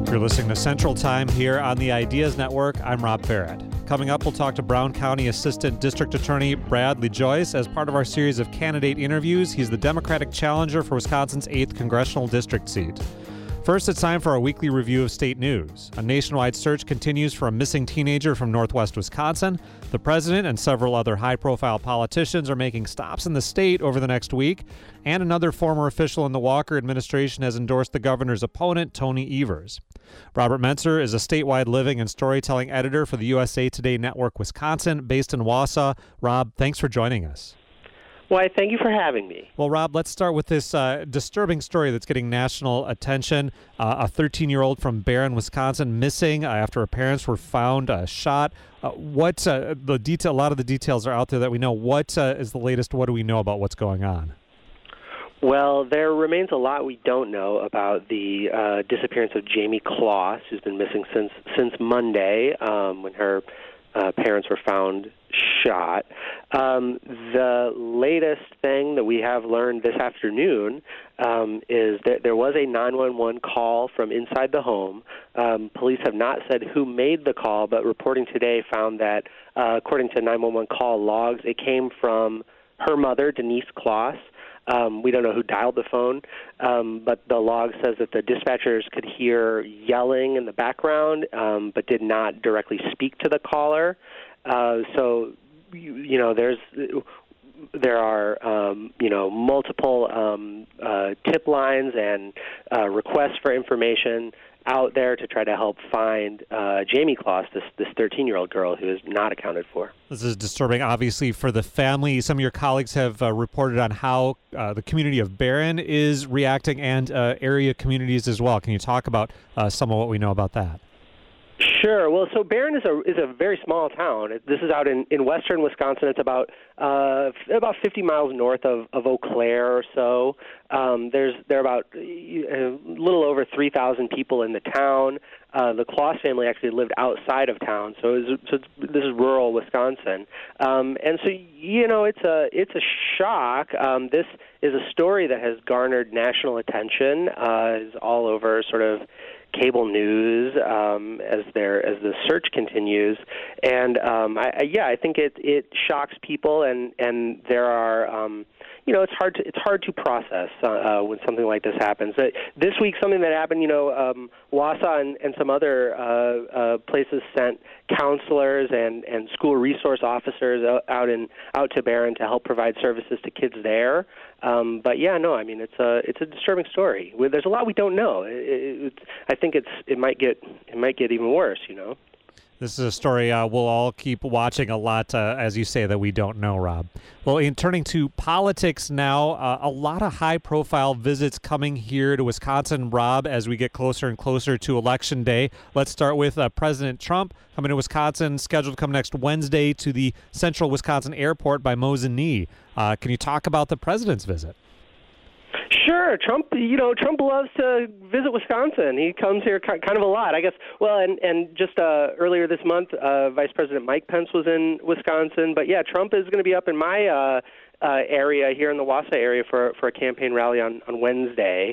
You're listening to Central Time here on the Ideas Network. I'm Rob Barrett. Coming up, we'll talk to Brown County Assistant District Attorney Bradley Joyce as part of our series of candidate interviews. He's the Democratic challenger for Wisconsin's 8th congressional district seat. First, it's time for our weekly review of state news. A nationwide search continues for a missing teenager from northwest Wisconsin. The president and several other high-profile politicians are making stops in the state over the next week. And another former official in the Walker administration has endorsed the governor's opponent, Tony Evers. Robert Mentzer is a statewide living and storytelling editor for the USA Today Network Wisconsin, based in Wausau. Rob, thanks for joining us. Why, thank you for having me. Well, Rob, let's start with this disturbing story that's getting national attention. A 13-year-old from Barron, Wisconsin, missing after her parents were found shot. What's the detail? A lot of the details are out there that we know. What is the latest? What do we know about what's going on? Well, there remains a lot we don't know about the disappearance of Jamie Kloss, who's been missing since Monday, when her parents were found shot. The latest thing that we have learned this afternoon is that there was a 911 call from inside the home. Police have not said who made the call, but reporting today found that, according to 911 call logs, it came from her mother, Denise Kloss. We don't know who dialed the phone, but the log says that the dispatchers could hear yelling in the background, but did not directly speak to the caller. So, there are multiple tip lines and requests for information out there to try to help find Jamie Kloss, this 13-year-old girl who is not accounted for. This is disturbing, obviously, for the family. Some of your colleagues have reported on how the community of Barron is reacting and area communities as well. Can you talk about some of what we know about that? Sure. Well, so Barron is a very small town. This is out in western Wisconsin. It's about 50 miles north of Eau Claire or so. There are about a little over 3,000 people in the town. The Kloss family actually lived outside of town, so this is rural Wisconsin. And so it's a shock. This is a story that has garnered national attention. Is all over sort of cable news as the search continues, and I think it shocks people, and there are it's hard to process when something like this happens. This week, something that happened, Wausau and some other places sent counselors and school resource officers out to Barron to help provide services to kids there. It's a disturbing story. There's a lot we don't know. I think it might get even worse. This is a story we'll all keep watching a lot, as you say, that we don't know, Rob. Well, in turning to politics now, a lot of high-profile visits coming here to Wisconsin, Rob, as we get closer and closer to Election Day. Let's start with President Trump coming to Wisconsin, scheduled to come next Wednesday to the Central Wisconsin Airport by Mosinee. Can you talk about the president's visit? Sure. Trump loves to visit Wisconsin. He comes here kind of a lot, I guess. Well, and just earlier this month, Vice President Mike Pence was in Wisconsin. But yeah, Trump is going to be up in my area here in the Wausau area for a campaign rally on Wednesday.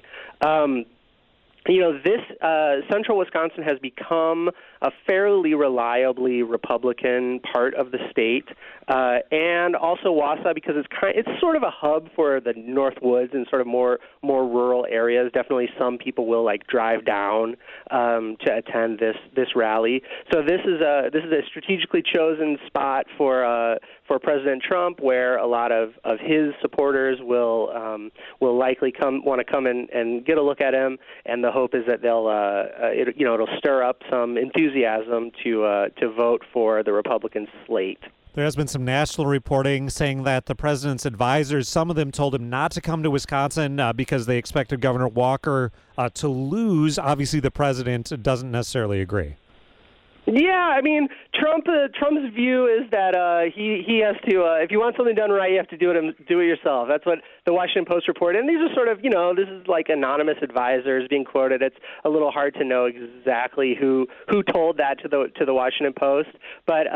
This central Wisconsin has become a fairly reliably Republican part of the state, and also Wausau because it's sort of a hub for the North Woods and sort of more rural areas. Definitely, some people will drive down to attend this rally. So this is a strategically chosen spot for President Trump, where a lot of his supporters will likely want to come and get a look at him, and the hope is that it'll stir up some enthusiasm to vote for the Republican slate. There has been some national reporting saying that the president's advisors, some of them told him not to come to Wisconsin because they expected Governor Walker to lose. Obviously, the president doesn't necessarily agree. Yeah, I mean, Trump's view is that he has to, if you want something done right, you have to do it yourself. That's what the Washington Post reported. And these are sort of, this is like anonymous advisors being quoted. It's a little hard to know exactly who told that to the Washington Post. But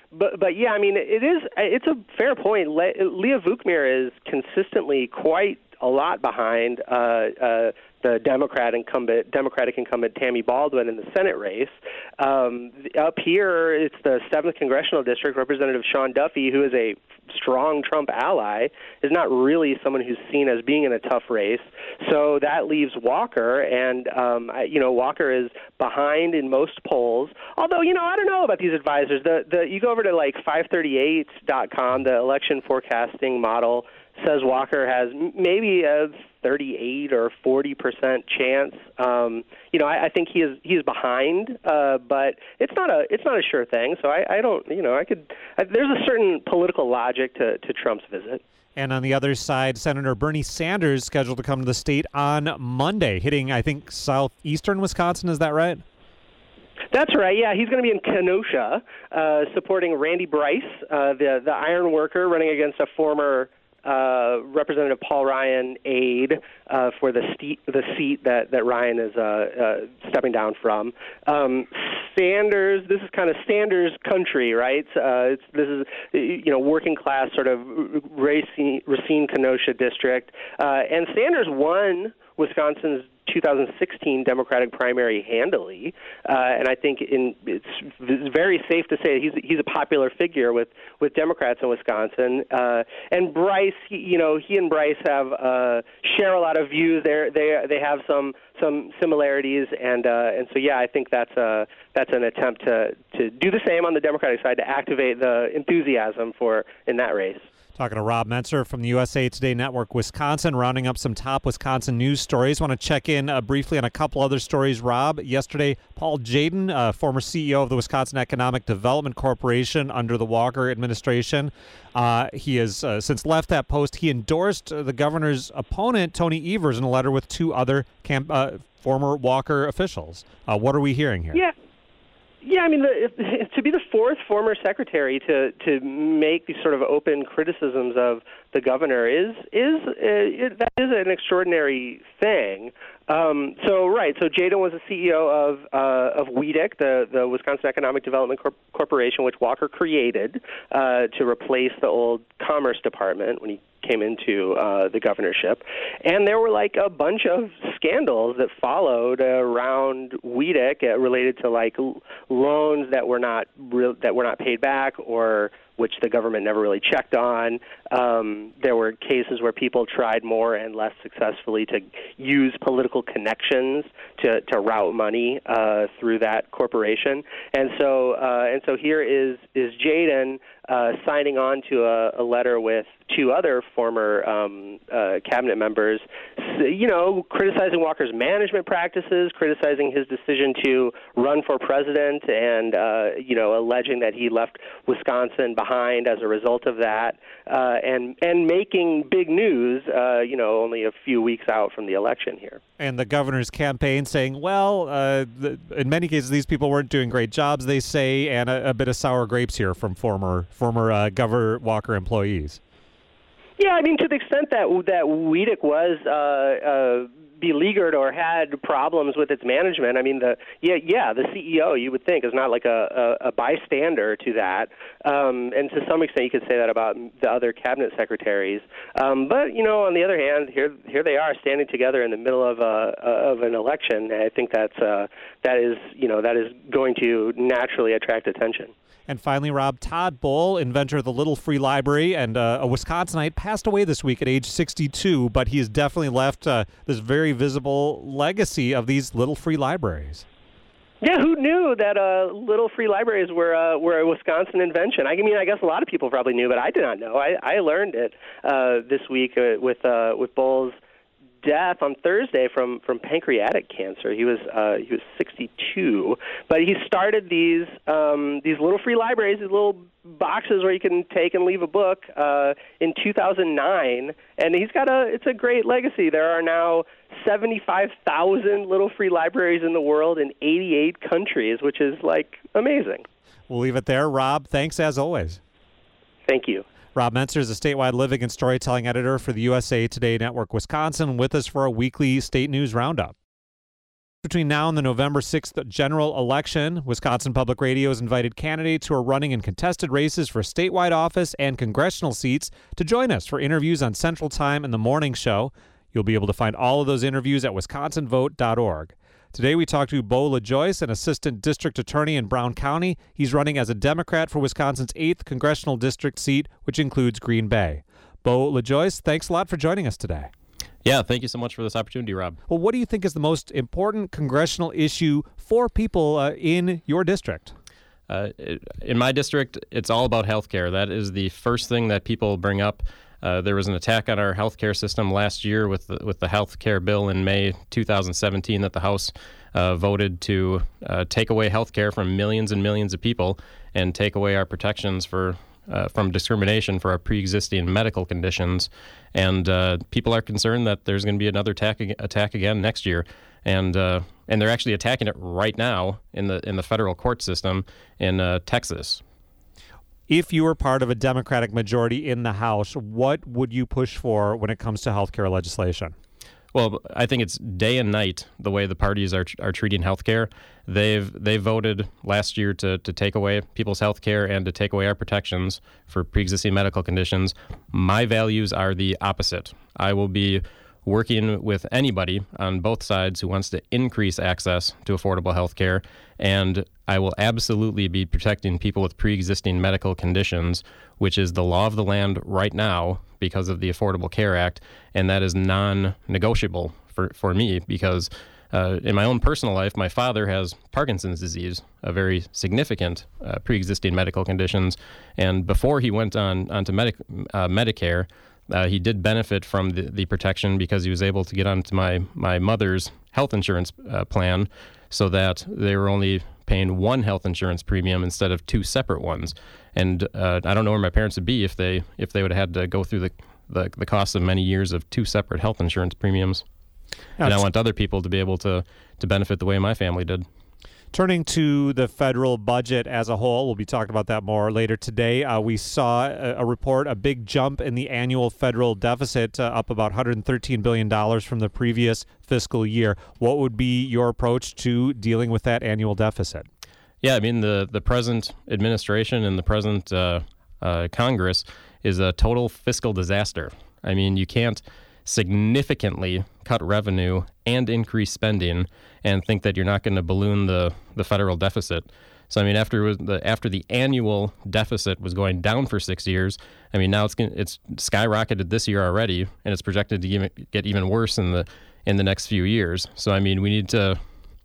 yeah, I mean, it's a fair point. Leah Vukmir is consistently quite a lot behind the Democratic incumbent Tammy Baldwin in the Senate race. Up here, it's the 7th Congressional District. Representative Sean Duffy, who is a strong Trump ally, is not really someone who's seen as being in a tough race. So that leaves Walker, and Walker is behind in most polls. Although, I don't know about these advisors. You go over to like 538.com, the election forecasting model says Walker has maybe a 38 or 40% chance. I think he is behind, but it's not a sure thing. So I don't, there's a certain political logic to Trump's visit. And on the other side, Senator Bernie Sanders scheduled to come to the state on Monday, hitting, I think, southeastern Wisconsin. Is that right? That's right. Yeah, he's going to be in Kenosha, supporting Randy Bryce, the iron worker, running against a former Representative Paul Ryan aide for the seat that Ryan is stepping down from. Sanders, this is kind of Sanders country, right? This is working class sort of Racine Kenosha district, and Sanders won Wisconsin's 2016 Democratic primary handily, and I think it's very safe to say he's a popular figure with Democrats in Wisconsin. And Bryce, he and Bryce have share a lot of views. They have some similarities, and so yeah, I think that's an attempt to do the same on the Democratic side to activate the enthusiasm in that race. Talking to Rob Mentzer from the USA Today Network, Wisconsin, rounding up some top Wisconsin news stories. Want to check in briefly on a couple other stories, Rob. Yesterday, Paul Jadin, former CEO of the Wisconsin Economic Development Corporation under the Walker administration, he has since left that post. He endorsed the governor's opponent, Tony Evers, in a letter with two other former Walker officials. What are we hearing here? Yeah, I mean, to be the fourth former secretary to make these sort of open criticisms of the governor is an extraordinary thing. So Jadin was the CEO of WEDC, the Wisconsin Economic Development Corporation, which Walker created to replace the old Commerce Department when he came into the governorship. And there were like a bunch of scandals that followed around WEDC related to like loans that were not paid back, or which the government never really checked on. There were cases where people tried more and less successfully to use political connections to route money through that corporation. And so here is Jadin signing on to a letter with two other former cabinet members, criticizing Walker's management practices, criticizing his decision to run for president, and alleging that he left Wisconsin behind as a result of that, and making big news, only a few weeks out from the election here. And the governor's campaign saying, well, in many cases, these people weren't doing great jobs, they say, and a bit of sour grapes here from former Governor Walker employees. Yeah, I mean, to the extent that WEDC was beleaguered or had problems with its management, I mean, the CEO, you would think, is not like a bystander to that, and to some extent you could say that about the other cabinet secretaries. But on the other hand, here they are standing together in the middle of an election. And I think that is going to naturally attract attention. And finally, Rob, Todd Bull, inventor of the Little Free Library and a Wisconsinite, passed away this week at age 62, but he has definitely left this very visible legacy of these Little Free Libraries. Yeah, who knew that Little Free Libraries were a Wisconsin invention? I mean, I guess a lot of people probably knew, but I did not know. I learned it this week with Bull's death on Thursday from pancreatic cancer. He was 62, but he started these Little Free Libraries, these little boxes where you can take and leave a book in 2009, and it's a great legacy. There are now 75,000 Little Free Libraries in the world in 88 countries, which is like amazing. We'll leave it there. Rob, thanks as always. Thank you. Rob Mentzer is a statewide living and storytelling editor for the USA Today Network Wisconsin, with us for a weekly state news roundup. Between now and the November 6th general election, Wisconsin Public Radio has invited candidates who are running in contested races for statewide office and congressional seats to join us for interviews on Central Time and the Morning Show. You'll be able to find all of those interviews at wisconsinvote.org. Today we talked to Bo LaJoyce, an assistant district attorney in Brown County. He's running as a Democrat for Wisconsin's 8th congressional district seat, which includes Green Bay. Bo LaJoyce, thanks a lot for joining us today. Yeah, thank you so much for this opportunity, Rob. Well, what do you think is the most important congressional issue for people in your district? In my district, it's all about health care. That is the first thing that people bring up. There was an attack on our health care system last year with the health care bill in May 2017 that the House voted to take away health care from millions and millions of people and take away our protections from discrimination for our pre-existing medical conditions. And people are concerned that there's going to be another attack again next year. And they're actually attacking it right now in the federal court system in Texas. If you were part of a Democratic majority in the House, what would you push for when it comes to health care legislation? Well, I think it's day and night the way the parties are treating health care. They voted last year to take away people's health care and to take away our protections for pre-existing medical conditions. My values are the opposite. I will be working with anybody on both sides who wants to increase access to affordable health care, and I will absolutely be protecting people with pre-existing medical conditions, which is the law of the land right now because of the Affordable Care Act, and that is non-negotiable for me because in my own personal life, my father has Parkinson's disease, a very significant pre-existing medical conditions, and before he went onto Medicare, he did benefit from the protection because he was able to get onto my mother's health insurance plan so that they were only paying one health insurance premium instead of two separate ones. And I don't know where my parents would be if they would have had to go through the cost of many years of two separate health insurance premiums. And I want other people to be able to benefit the way my family did. Turning to the federal budget as a whole, we'll be talking about that more later today. We saw a report, a big jump in the annual federal deficit, up about $113 billion from the previous fiscal year. What would be your approach to dealing with that annual deficit? Yeah, I mean, the present administration and the present Congress is a total fiscal disaster. I mean, you can't significantly cut revenue and increase spending and think that you're not going to balloon the federal deficit. So I mean, after the annual deficit was going down for 6 years, I mean now it's skyrocketed this year already, and it's projected to get even worse in the next few years. So I mean, we need to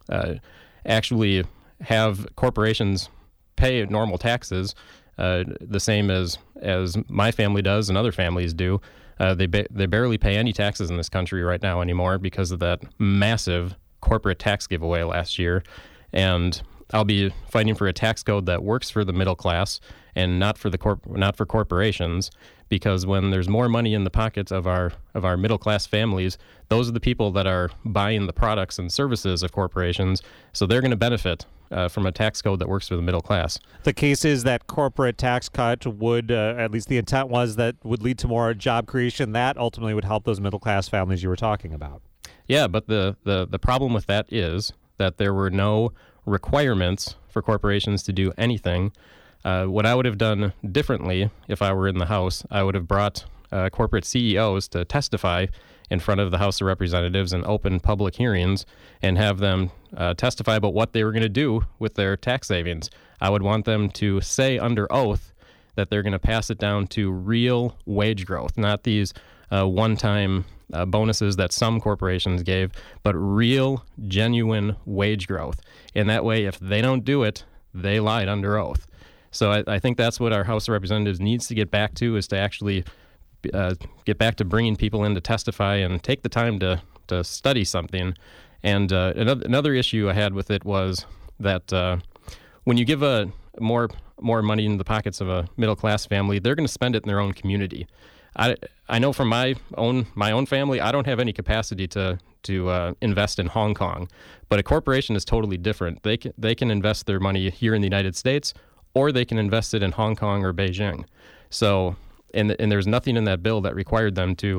actually have corporations pay normal taxes, the same as my family does and other families do. They barely pay any taxes in this country right now anymore because of that massive corporate tax giveaway last year. And I'll be fighting for a tax code that works for the middle class and not for corporations, because when there's more money in the pockets of our middle class families, those are the people that are buying the products and services of corporations. So they're going to benefit from a tax code that works for the middle class. The case is that corporate tax cut would, at least the intent was, that would lead to more job creation. That ultimately would help those middle class families you were talking about. Yeah, but the problem with that is that there were no requirements for corporations to do anything. What I would have done differently if I were in the House, I would have brought corporate CEOs to testify in front of the House of Representatives in open public hearings and have them testify about what they were going to do with their tax savings. I would want them to say under oath that they're going to pass it down to real wage growth, not these one-time bonuses that some corporations gave, but real, genuine wage growth. And that way, if they don't do it, they lied under oath. So I think that's what our House of Representatives needs to get back to, is to actually get back to bringing people in to testify and take the time to study something. And another issue I had with it was that when you give more money in the pockets of a middle-class family, they're going to spend it in their own community. I know from my own family, I don't have any capacity to invest in Hong Kong, but a corporation is totally different. They can invest their money here in the United States, or they can invest it in Hong Kong or Beijing. So, and there's nothing in that bill that required them to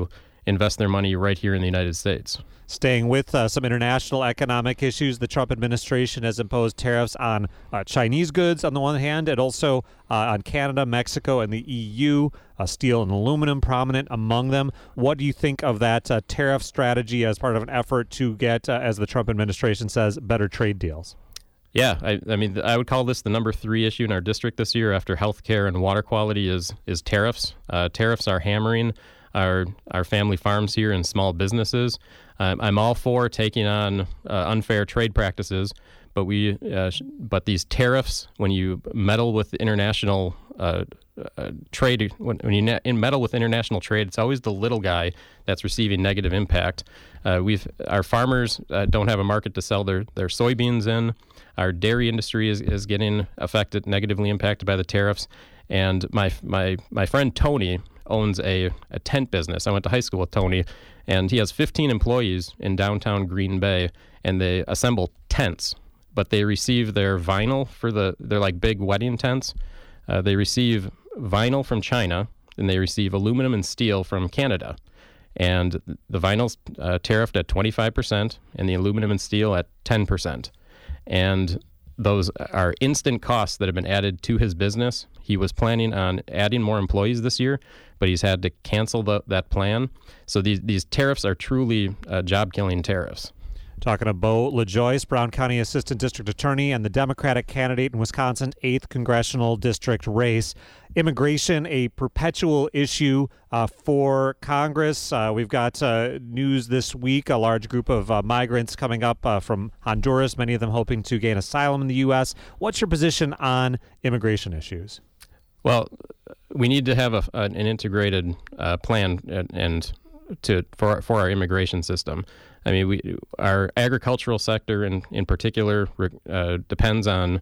invest their money right here in the United States. Staying with some international economic issues, the Trump administration has imposed tariffs on Chinese goods on the one hand, and also on Canada, Mexico, and the EU, steel and aluminum prominent among them. What do you think of that tariff strategy as part of an effort to get, as the Trump administration says, better trade deals? Yeah, I mean, I would call this the number 3 issue in our district this year after healthcare and water quality is tariffs. Tariffs are hammering our family farms here and small businesses. I'm all for taking on unfair trade practices, but these tariffs, when you meddle with international trade, when you meddle with international trade, it's always the little guy that's receiving negative impact. Our farmers don't have a market to sell their soybeans in. Our dairy industry is getting negatively impacted by the tariffs. And my friend Tony owns a tent business. I went to high school with Tony, and he has 15 employees in downtown Green Bay, and they assemble tents. But they receive their vinyl they're like big wedding tents. They receive vinyl from China, and they receive aluminum and steel from Canada. And the vinyl's tariffed at 25%, and the aluminum and steel at 10%. And those are instant costs that have been added to his business. He was planning on adding more employees this year, but he's had to cancel that plan. So these tariffs are truly job-killing tariffs. Talking to Bo LaJoyce, Brown County Assistant District Attorney and the Democratic candidate in Wisconsin's 8th Congressional District race. Immigration, a perpetual issue for Congress. We've got news this week, a large group of migrants coming up from Honduras, many of them hoping to gain asylum in the U.S. What's your position on immigration issues? Well, we need to have an integrated plan for our immigration system. I mean, our agricultural sector in particular depends on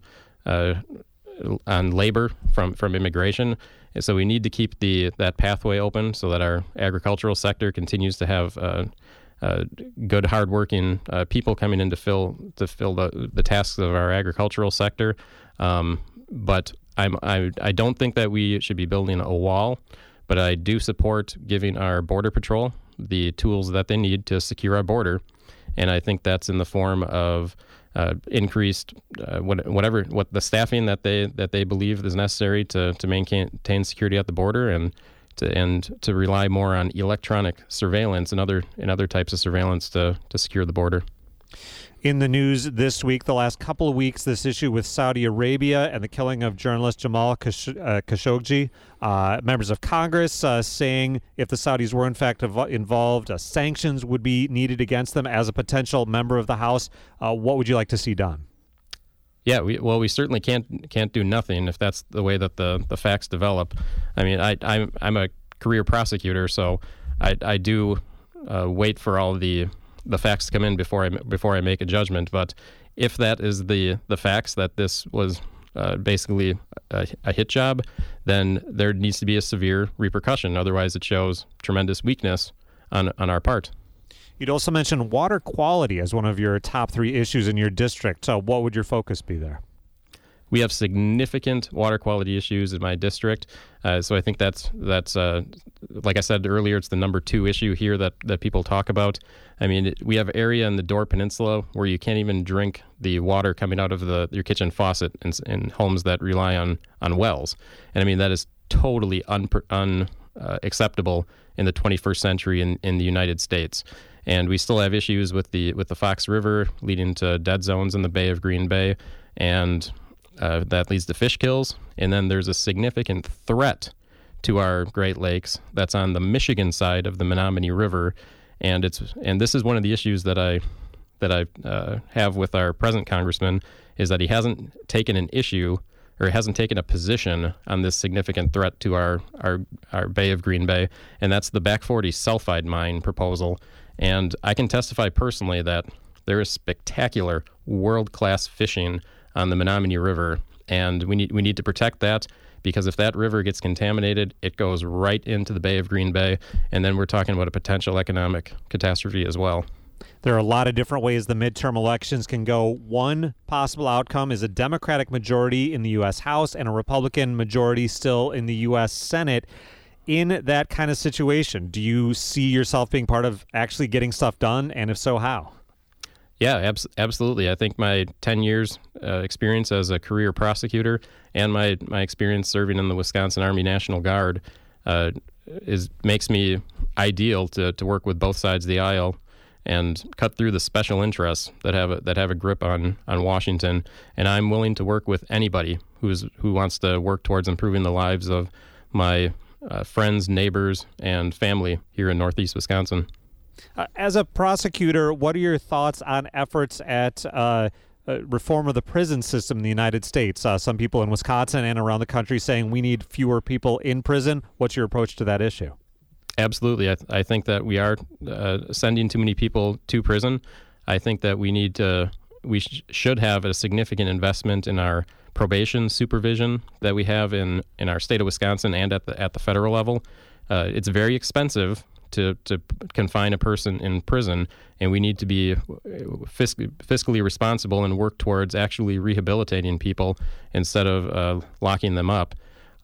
labor from immigration, and so we need to keep that pathway open so that our agricultural sector continues to have good, hardworking people coming in to fill the tasks of our agricultural sector. But I don't think that we should be building a wall, but I do support giving our Border Patrol the tools that they need to secure our border, and I think that's in the form of increased what the staffing that they believe is necessary to maintain security at the border, and to rely more on electronic surveillance and other types of surveillance to secure the border. In the news this week, the last couple of weeks, this issue with Saudi Arabia and the killing of journalist Jamal Khashoggi. Members of Congress saying if the Saudis were in fact involved, sanctions would be needed against them. As a potential member of the House, what would you like to see done? Yeah, we certainly can't do nothing if that's the way that the facts develop. I mean, I'm a career prosecutor, so I do wait for all the facts to come in before I make a judgment. But if that is the facts, that this was basically a hit job, then there needs to be a severe repercussion. Otherwise, it shows tremendous weakness on our part. You'd also mentioned water quality as one of your top 3 issues in your district. So what would your focus be there? We have significant water quality issues in my district, so I think that's like I said earlier, it's the number 2 issue here that people talk about. I mean, we have area in the Door Peninsula where you can't even drink the water coming out of your kitchen faucet in homes that rely on wells, and I mean that is totally unacceptable in the 21st century in the United States. And we still have issues with the Fox River leading to dead zones in the Bay of Green Bay, and that leads to fish kills. And then there's a significant threat to our Great Lakes that's on the Michigan side of the Menominee River, and this is one of the issues that I have with our present congressman, is that he hasn't taken an issue or hasn't taken a position on this significant threat to our Bay of Green Bay, and that's the Back 40 sulfide mine proposal. And I can testify personally that there is spectacular world-class fishing on the Menominee River, and we need to protect that, because if that river gets contaminated, it goes right into the Bay of Green Bay, and then we're talking about a potential economic catastrophe as well. There are a lot of different ways the midterm elections can go. One possible outcome is a Democratic majority in the U.S. House and a Republican majority still in the U.S. Senate. In that kind of situation, do you see yourself being part of actually getting stuff done? And if so, how? Yeah, absolutely. I think my 10 years experience as a career prosecutor and my experience serving in the Wisconsin Army National Guard makes me ideal to work with both sides of the aisle and cut through the special interests that have a grip on Washington. And I'm willing to work with anybody who wants to work towards improving the lives of my friends, neighbors, and family here in Northeast Wisconsin. As a prosecutor, what are your thoughts on efforts at reform of the prison system in the United States? Some people in Wisconsin and around the country saying we need fewer people in prison. What's your approach to that issue? Absolutely. I think that we are sending too many people to prison. I think that we should have a significant investment in our probation supervision that we have in our state of Wisconsin and at the federal level. It's very expensive to confine a person in prison, and we need to be fiscally responsible and work towards actually rehabilitating people instead of locking them up.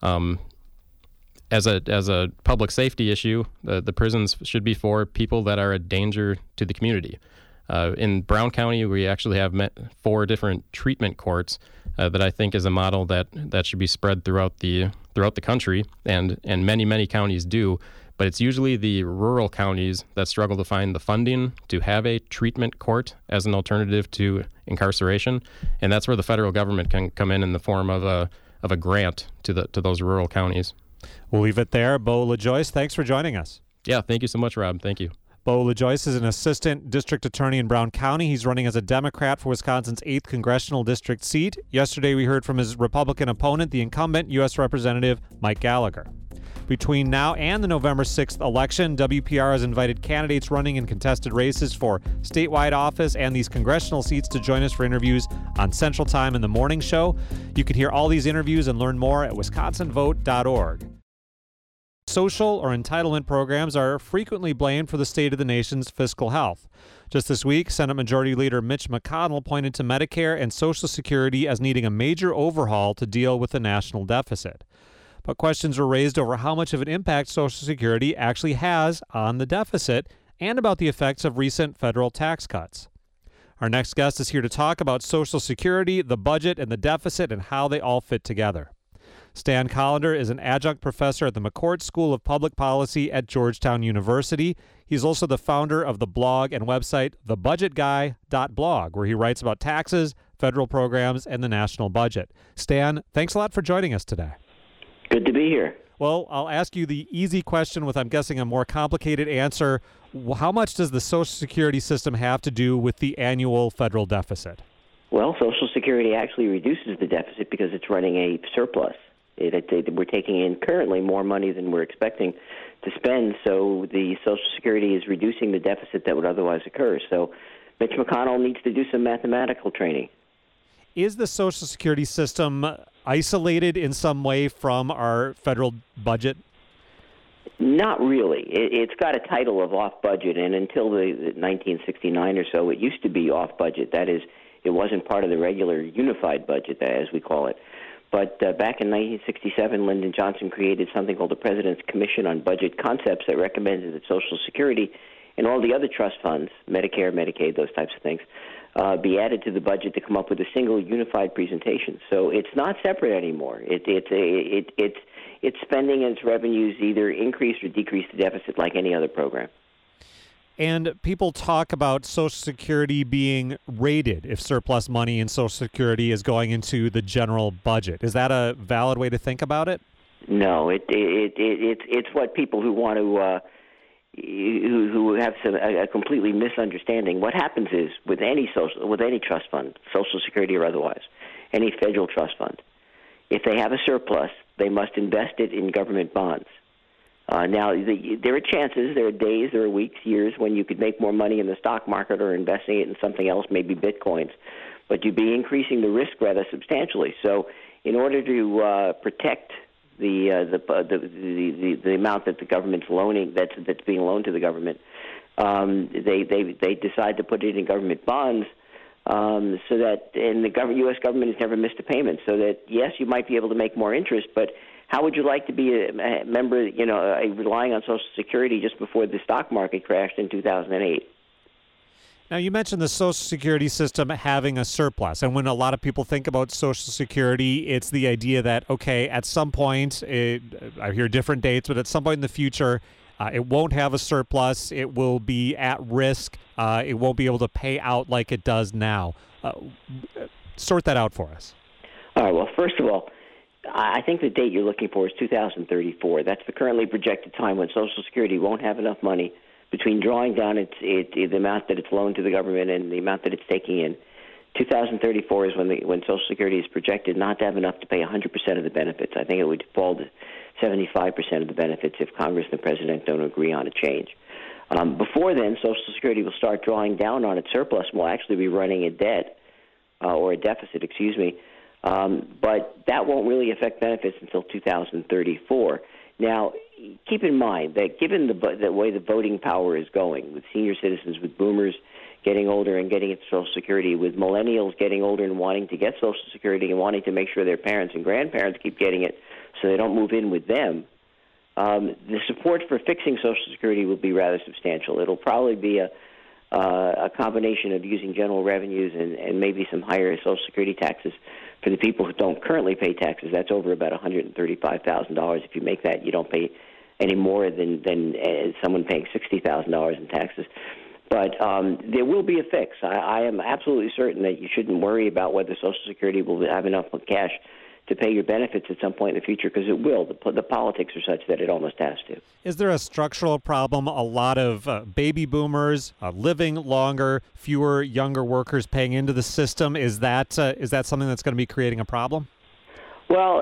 As a public safety issue, the prisons should be for people that are a danger to the community. In Brown County, we actually have 4 different treatment courts that I think is a model that should be spread throughout the country, and many counties do. But it's usually the rural counties that struggle to find the funding to have a treatment court as an alternative to incarceration, and that's where the federal government can come in the form of a grant to those rural counties. We'll leave it there. Beau LaJoyce, thanks for joining us. Yeah, thank you so much, Rob. Thank you. Beau LaJoyce is an assistant district attorney in Brown County. He's running as a Democrat for Wisconsin's 8th congressional district seat. Yesterday, we heard from his Republican opponent, the incumbent U.S. Representative Mike Gallagher. Between now and the November 6th election, WPR has invited candidates running in contested races for statewide office and these congressional seats to join us for interviews on Central Time in the morning show. You can hear all these interviews and learn more at wisconsinvote.org. Social or entitlement programs are frequently blamed for the state of the nation's fiscal health. Just this week, Senate Majority Leader Mitch McConnell pointed to Medicare and Social Security as needing a major overhaul to deal with the national deficit. But questions were raised over how much of an impact Social Security actually has on the deficit and about the effects of recent federal tax cuts. Our next guest is here to talk about Social Security, the budget, and the deficit and how they all fit together. Stan Collender is an adjunct professor at the McCourt School of Public Policy at Georgetown University. He's also the founder of the blog and website thebudgetguy.blog, where he writes about taxes, federal programs, and the national budget. Stan, thanks a lot for joining us today. Good to be here. Well, I'll ask you the easy question with, I'm guessing, a more complicated answer. How much does the Social Security system have to do with the annual federal deficit? Well, Social Security actually reduces the deficit because it's running a surplus. We're taking in currently more money than we're expecting to spend, so the Social Security is reducing the deficit that would otherwise occur. So Mitch McConnell needs to do some mathematical training. Is the Social Security system isolated in some way from our federal budget? Not really. It's got a title of off-budget, and until the 1969 or so, it used to be off-budget. That is, it wasn't part of the regular unified budget, as we call it. But back in 1967, Lyndon Johnson created something called the President's Commission on Budget Concepts that recommended that Social Security and all the other trust funds, Medicare, Medicaid, those types of things, be added to the budget to come up with a single unified presentation. So it's not separate anymore. Its spending and its revenues either increase or decrease the deficit like any other program. And people talk about Social Security being rated if surplus money in Social Security is going into the general budget. Is that a valid way to think about it? No, it's what people who want to who have a completely misunderstanding. What happens is with any trust fund, Social Security or otherwise, any federal trust fund, if they have a surplus, they must invest it in government bonds. Now, there are chances, there are days, there are weeks, years when you could make more money in the stock market or investing it in something else, maybe bitcoins, but you'd be increasing the risk rather substantially. So, in order to protect the amount that the government's loaning, that's being loaned to the government, they decide to put it in government bonds, so that, and the U.S. government has never missed a payment. So that yes, you might be able to make more interest, but How would you like to be a member, relying on Social Security just before the stock market crashed in 2008? Now, you mentioned the Social Security system having a surplus. And when a lot of people think about Social Security, it's the idea that, okay, at some point, I hear different dates, but at some point in the future, it won't have a surplus. It will be at risk. It won't be able to pay out like it does now. Sort that out for us. All right. Well, first of all, I think the date you're looking for is 2034. That's the currently projected time when Social Security won't have enough money between drawing down the amount that it's loaned to the government and the amount that it's taking in. 2034 is when Social Security is projected not to have enough to pay 100% of the benefits. I think it would fall to 75% of the benefits if Congress and the President don't agree on a change. Before then, Social Security will start drawing down on its surplus and will actually be running a debt, or a deficit, but that won't really affect benefits until 2034. Now, keep in mind that given the way the voting power is going, with senior citizens, with boomers getting older and getting at Social Security, with millennials getting older and wanting to get Social Security and wanting to make sure their parents and grandparents keep getting it so they don't move in with them, the support for fixing Social Security will be rather substantial. It'll probably be a combination of using general revenues and maybe some higher Social Security taxes for the people who don't currently pay taxes. That's over about $135,000. If you make that, you don't pay any more than someone paying $60,000 in taxes. But there will be a fix. I am absolutely certain that you shouldn't worry about whether Social Security will have enough cash to pay your benefits at some point in the future, because it will. The politics are such that it almost has to. Is there a structural problem? A lot of baby boomers living longer, fewer younger workers paying into the system. Is that something that's going to be creating a problem? Well,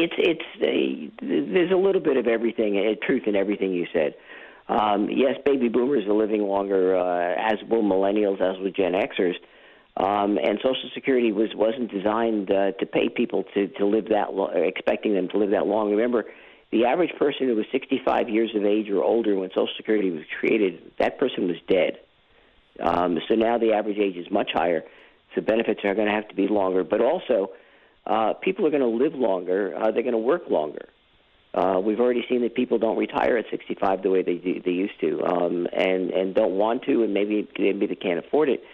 there's a little bit of everything, truth in everything you said. Yes, baby boomers are living longer, as will millennials, as will Gen Xers. And Social Security wasn't designed to pay people to live that long, expecting them to live that long. Remember, the average person who was 65 years of age or older when Social Security was created, that person was dead. So now the average age is much higher, so benefits are going to have to be longer. But also, people are going to live longer. They're going to work longer. We've already seen that people don't retire at 65 the way they used to, and don't want to, and maybe they can't afford it.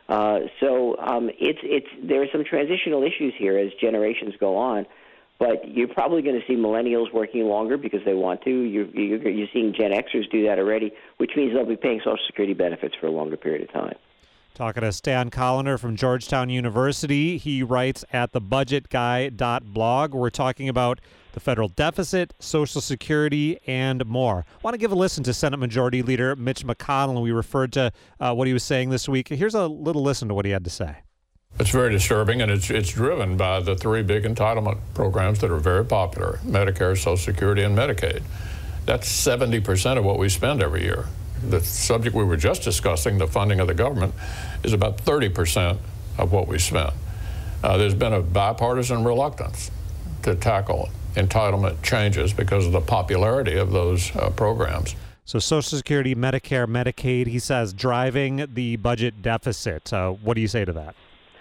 So there are some transitional issues here as generations go on, but you're probably going to see millennials working longer because they want to. You're seeing Gen Xers do that already, which means they'll be paying Social Security benefits for a longer period of time. Talking to Stan Colliner from Georgetown University. He writes at thebudgetguy.blog. We're talking about the federal deficit, Social Security, and more. I want to give a listen to Senate Majority Leader Mitch McConnell. We referred to what he was saying this week. Here's a little listen to what he had to say. It's very disturbing, and it's driven by the three big entitlement programs that are very popular: Medicare, Social Security, and Medicaid. That's 70% of what we spend every year. The subject we were just discussing, the funding of the government, is about 30% of what we spend. There's been a bipartisan reluctance to tackle entitlement changes because of the popularity of those programs. So Social Security, Medicare, Medicaid, he says, driving the budget deficit. What do you say to that?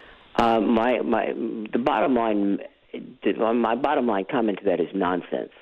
My bottom line comment to that is nonsense.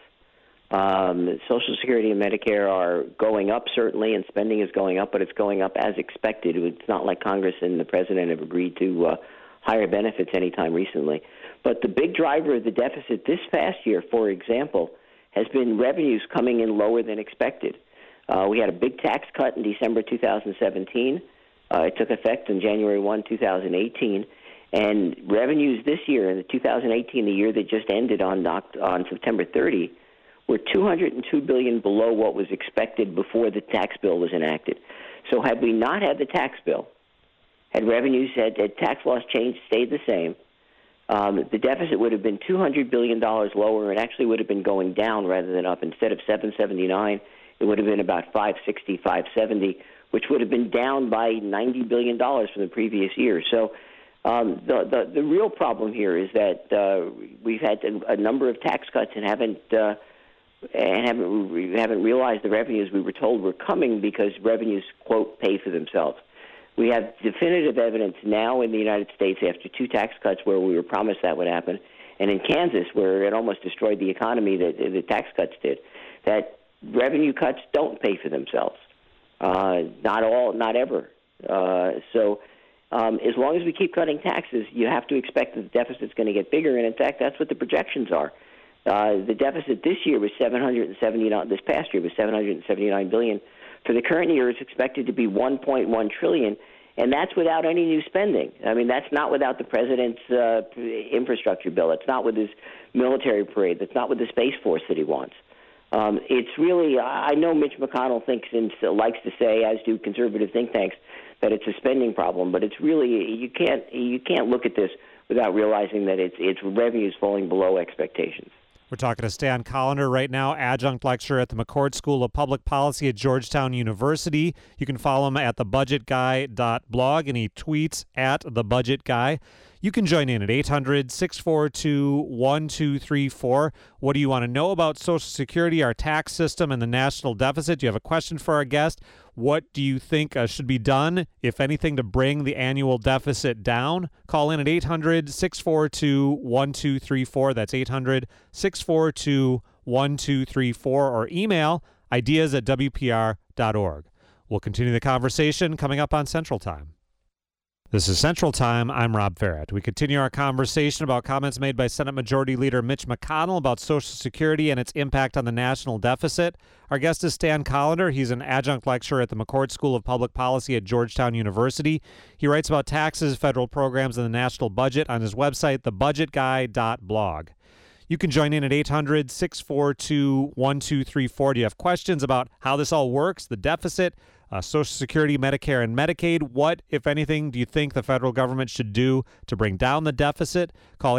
Social Security and Medicare are going up, certainly, and spending is going up, but it's going up as expected. It's not like Congress and the President have agreed to higher benefits anytime recently. But the big driver of the deficit this past year, for example, has been revenues coming in lower than expected. We had a big tax cut in December 2017. It took effect on January 1, 2018. And revenues this year, in 2018, the year that just ended on September 30, were $202 billion below what was expected before the tax bill was enacted. So had we not had the tax bill, had revenues, had tax laws changed, stayed the same, the deficit would have been $200 billion lower, and actually would have been going down rather than up. Instead of 779, it would have been about 560, 570, which would have been down by $90 billion from the previous year. So the real problem here is that we've had a number of tax cuts and haven't realized the revenues we were told were coming, because revenues, quote, pay for themselves. We have definitive evidence now in the United States after two tax cuts where we were promised that would happen, and in Kansas, where it almost destroyed the economy that the tax cuts did, that revenue cuts don't pay for themselves. Not ever. So as long as we keep cutting taxes, you have to expect that the deficit's going to get bigger, and in fact, that's what the projections are. The deficit this year was this past year was $779 billion. For the current year, it's expected to be $1.1 trillion, and that's without any new spending. I mean, that's not without the president's infrastructure bill. It's not with his military parade. That's not with the Space Force that he wants. It's really, I know Mitch McConnell thinks and likes to say, as do conservative think tanks, that it's a spending problem, but it's really, you can't look at this without realizing that it's revenues falling below expectations. We're talking to Stan Collender right now, adjunct lecturer at the McCord School of Public Policy at Georgetown University. You can follow him at thebudgetguy.blog, and he tweets at thebudgetguy. You can join in at 800-642-1234. What do you want to know about Social Security, our tax system, and the national deficit? Do you have a question for our guest? What do you think should be done, if anything, to bring the annual deficit down? Call in at 800-642-1234. That's 800-642-1234, or email ideas@wpr.org. We'll continue the conversation coming up on Central Time. This is Central Time. I'm Rob Farrett. We continue our conversation about comments made by Senate Majority Leader Mitch McConnell about Social Security and its impact on the national deficit. Our guest is Stan Collender. He's an adjunct lecturer at the McCord School of Public Policy at Georgetown University. He writes about taxes, federal programs, and the national budget on his website, thebudgetguy.blog. You can join in at 800-642-1234. Do you have questions about how this all works, the deficit, Social Security, Medicare, and Medicaid? What, if anything, do you think the federal government should do to bring down the deficit? Call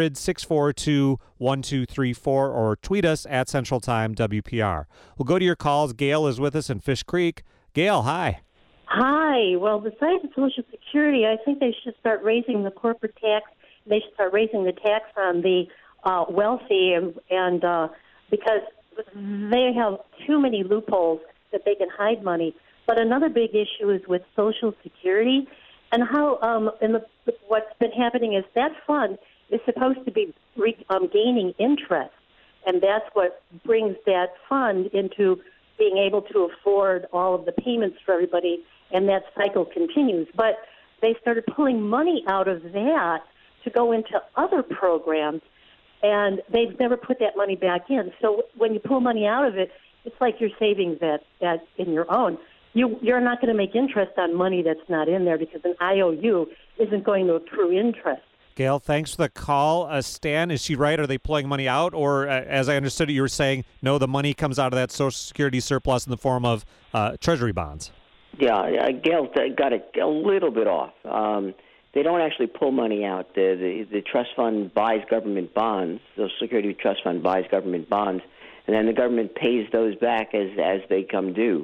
800-642-1234 or tweet us at Central Time WPR. We'll go to your calls. Gail is with us in Fish Creek. Gail, hi. Hi. Well, besides Social Security, I think they should start raising the corporate tax. They should start raising the tax on the wealthy, and because they have too many loopholes that they can hide money. But another big issue is with Social Security, and how what's been happening is that fund is supposed to be gaining interest, and that's what brings that fund into being able to afford all of the payments for everybody, and that cycle continues. But they started pulling money out of that to go into other programs, and they've never put that money back in. So when you pull money out of it, it's like your savings that in your own. You're not going to make interest on money that's not in there, because an IOU isn't going to accrue interest. Gail, thanks for the call. Stan, is she right? Are they pulling money out? Or, as I understood it, you were saying, no, the money comes out of that Social Security surplus in the form of Treasury bonds. Yeah, Gail got it a little bit off. They don't actually pull money out. The trust fund buys government bonds. The Social Security Trust Fund buys government bonds, and then the government pays those back as they come due.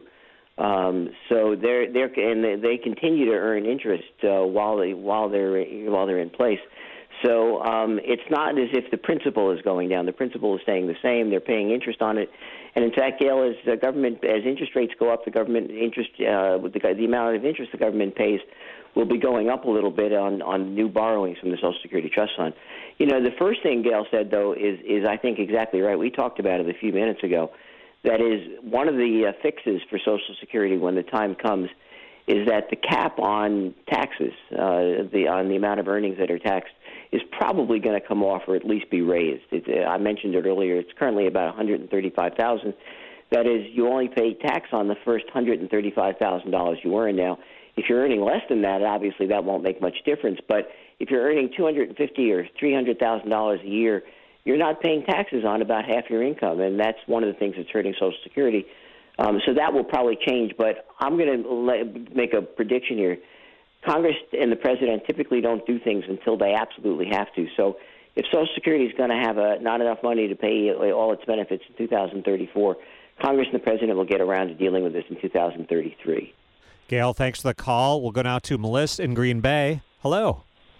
So they continue to earn interest while they're in place. So it's not as if the principal is going down. The principal is staying the same. They're paying interest on it, and in fact, Gail, as interest rates go up, the government interest, the amount of interest the government pays will be going up a little bit on new borrowings from the Social Security Trust Fund. You know, the first thing Gail said, though, is I think exactly right. We talked about it a few minutes ago. That is, one of the fixes for Social Security when the time comes is that the cap on taxes, on the amount of earnings that are taxed, is probably going to come off or at least be raised. I mentioned it earlier. It's currently about $135,000. That is, you only pay tax on the first $135,000 you earn. Now, if you're earning less than that, obviously that won't make much difference. But if you're earning $250,000 or $300,000 a year, you're not paying taxes on about half your income, and that's one of the things that's hurting Social Security. So that will probably change, but I'm going to make a prediction here. Congress and the president typically don't do things until they absolutely have to. So if Social Security is going to have not enough money to pay all its benefits in 2034, Congress and the president will get around to dealing with this in 2033. Gail, thanks for the call. We'll go now to Melissa in Green Bay. Hello.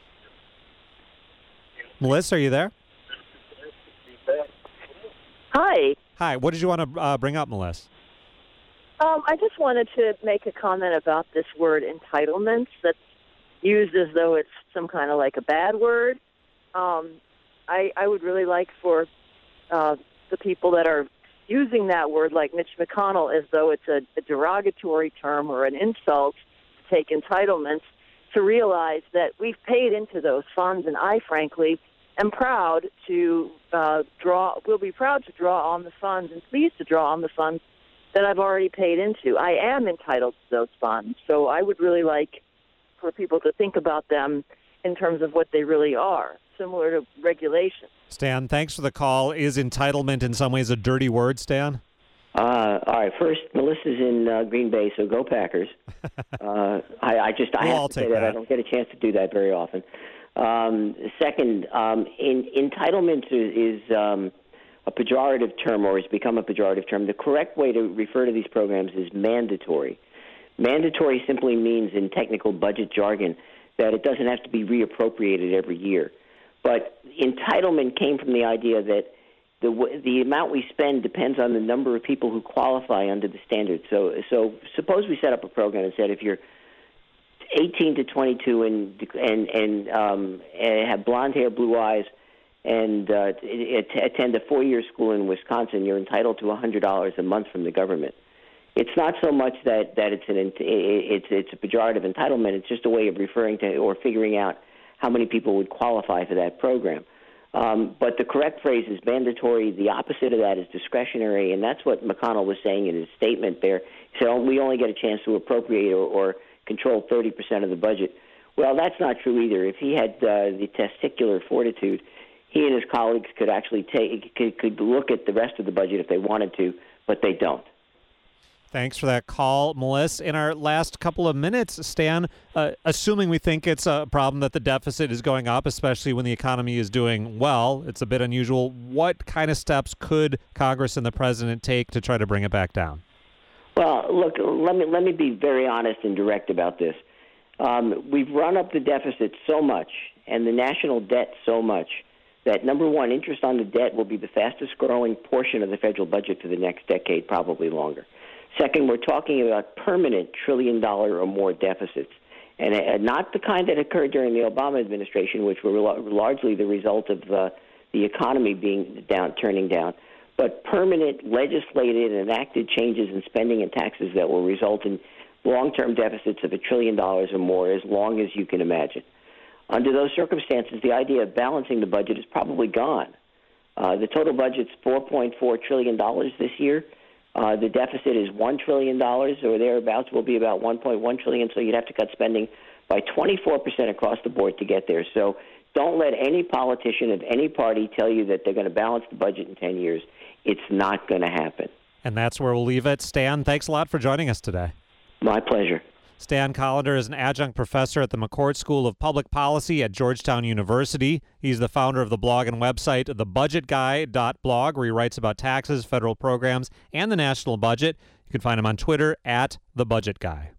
Melissa, are you there? Hi. Hi. What did you want to bring up, Melissa? I just wanted to make a comment about this word entitlements that's used as though it's some kind of like a bad word. I would really like for the people that are using that word, like Mitch McConnell, as though it's a derogatory term or an insult to take entitlements, to realize that we've paid into those funds, and I, frankly, am proud to will be proud to draw on the funds and pleased to draw on the funds that I've already paid into. I am entitled to those funds, so I would really like for people to think about them in terms of what they really are, similar to regulation. Stan, thanks for the call. Is entitlement in some ways a dirty word, Stan? All right. First, Melissa's in Green Bay, so go Packers. I have to say that I don't get a chance to do that very often. Second, entitlement is a pejorative term, or has become a pejorative term. The correct way to refer to these programs is mandatory. Mandatory simply means, in technical budget jargon, that it doesn't have to be reappropriated every year. But entitlement came from the idea that the amount we spend depends on the number of people who qualify under the standard. So suppose we set up a program and said if you're 18 to 22 and have blonde hair, blue eyes, and attend a 4-year school in Wisconsin, you're entitled to $100 a month from the government. It's not so much that it's a pejorative entitlement. It's just a way of referring to or figuring out how many people would qualify for that program. But the correct phrase is mandatory. The opposite of that is discretionary, and that's what McConnell was saying in his statement there. He said, we only get a chance to appropriate or control 30% of the budget. Well, that's not true either. If he had the testicular fortitude, he and his colleagues could actually could look at the rest of the budget if they wanted to, but they don't. Thanks for that call, Melissa. In our last couple of minutes, Stan, assuming we think it's a problem that the deficit is going up, especially when the economy is doing well, it's a bit unusual. What kind of steps could Congress and the president take to try to bring it back down? Well, look, let me be very honest and direct about this. We've run up the deficit so much and the national debt so much that, number one, interest on the debt will be the fastest growing portion of the federal budget for the next decade, probably longer. Second, we're talking about permanent $1 trillion or more deficits, and not the kind that occurred during the Obama administration, which were largely the result of the economy turning down, but permanent legislated and enacted changes in spending and taxes that will result in long-term deficits of $1 trillion or more, as long as you can imagine. Under those circumstances, the idea of balancing the budget is probably gone. The total budget's $4.4 trillion this year. The deficit is $1 trillion or thereabouts, will be about $1.1 trillion, so you'd have to cut spending by 24% across the board to get there. So don't let any politician of any party tell you that they're going to balance the budget in 10 years. It's not going to happen. And that's where we'll leave it. Stan, thanks a lot for joining us today. My pleasure. Stan Collender is an adjunct professor at the McCourt School of Public Policy at Georgetown University. He's the founder of the blog and website thebudgetguy.blog, where he writes about taxes, federal programs, and the national budget. You can find him on Twitter @thebudgetguy.